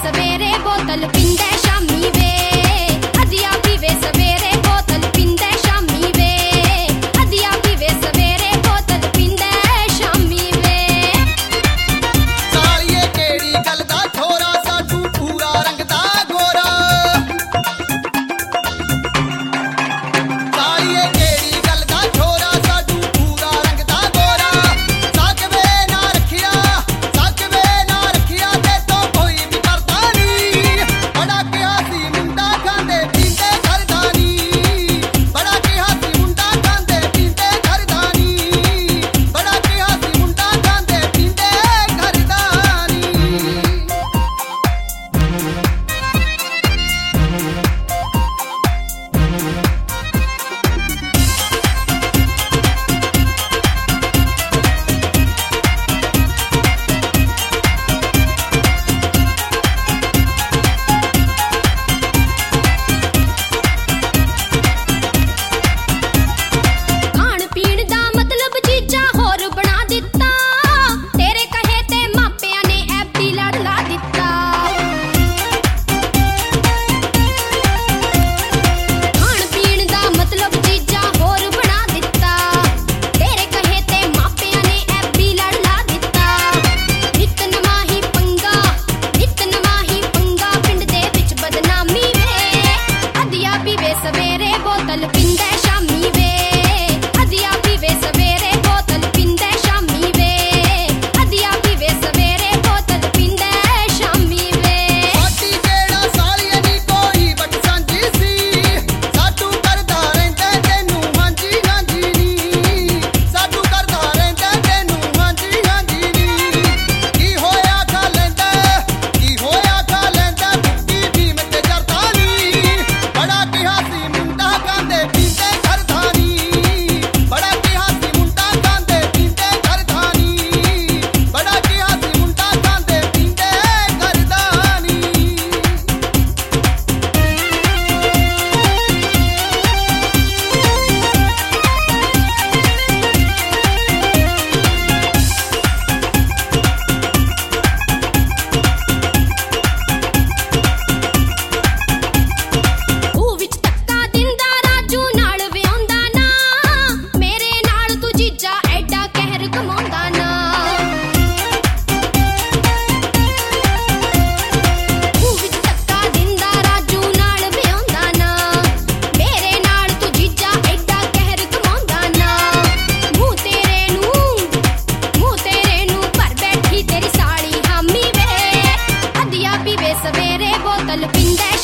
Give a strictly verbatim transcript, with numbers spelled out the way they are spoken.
सवेरे बोतल पींदे शामी वे अदिया पीवे सवेरे बोतल पींदे शामी वे अदिया पीवे सवेरे बोतल पींदे शामी वे सालिए केड़ी गल दा छोरा साडू पूरा रंग दा गोरा सालिए केड़ी गल दा छोरा साडू पूरा रंग दा गोरा साकवे ना रखिया साकवे ना रखिया ते तो कोई भी करदा नहीं बड़ा किया सी मुंडा खांदे पींदे करदा नहीं बड़ा किया सी मुंडा खांदे पींदे करदा नहीं बड़ा किया सी मुंडा खांदे पींदे करदा नहीं खाण पीण दा मतलब चीजा होर बना दिता तेरे कहे ते मापिया ने एफडी लड़ ला दिता खाण पीण दा मतलब चीजा होर बना दिता तेरे कहे ते मापिया ने एफडी लड़ ला दिता नित नवां ही पंगा नित नवां ही पंगा पिंड दे विच बदनामी वे अदिया पीवे सवेरे बोतल पींदे शामी वे अदिया पीवे सवेरे बोतल पींदे शामी वे अदिया पीवे सवेरे बोतल पींदे शामी वे ਸਾਡੀ ਜਿਹੜਾ ਸਾਲੀਏ ਨੀ ਕੋਈ ਬਟ ਸਾਂਝੀ ਸੀ ਸਾਡੂ ਕਰਦਾ ਰਹਿੰਦਾ ਤੈਨੂੰ ਹਾਂਜੀ ਹਾਂਜੀ ਨੀ ਸਾਡੂ ਕਰਦਾ ਰਹਿੰਦਾ ਤੈਨੂੰ ਹਾਂਜੀ ਹਾਂਜੀ ਨੀ ਕੀ ਹੋਇਆ ਖਾ ਲੈਂਦਾ ਕੀ ਹੋਇਆ ਖਾ ਲੈਂਦਾ ਬੁੱਕੀ ਵੀ ਮਿੱਤੇ ਜਰਦਾ ਨੀ ਬੜਾ ਕਿਹਾ ਸੀ ਮੁੰਡਾ ਖਾਂਦੇ ਪੀਂਦੇ ਕਰਦਾ ਨੀ ਬੜਾ ਕਿਹਾ ਸੀ ਮੁੰਡਾ ਖਾਂਦੇ ਪੀਂਦੇ ਕਰਦਾ ਨੀ ਬੜਾ ਕਿਹਾ ਸੀ ਮੁੰਡਾ ਖਾਂਦੇ ਪੀਂਦੇ ਕਰਦਾ ਨੀ ਉਹ ਵਿੱਚ ਧੱਕਾ ਦਿੰਦਾ ਰਾਜੂ ਨਾਲ ਵਿਆਉਂਦਾ ਨਾ ਮੇਰੇ ਨਾਲ ਤੂੰ ਜੀਜਾ ਐਡਾ ਕਹਿਰ ਕਮਾਉਂਦਾ ਨਾ ਉਹ ਵਿੱਚ ਧੱਕਾ ਦਿੰਦਾ ਰਾਜੂ ਨਾਲ ਵਿਆਉਂਦਾ ਨਾ ਮੇਰੇ ਨਾਲ ਤੂੰ ਜੀਜਾ ਐਡਾ ਕਹਿਰ ਕਮਾਉਂਦਾ ਨਾ ਮੂੰਹ ਤੇਰੇ ਨੂੰ ਮੂੰਹ ਤੇਰੇ ਨੂੰ ਭਰ ਬੈਠੀ ਤੇਰੀ ਸਾਲੀ ਹਾਮੀ ਵੇ ਅਧਿਆ ਪੀਵੇ ਸਵੇਰੇ ਬੋਤਲ ਪੀਂਦੇ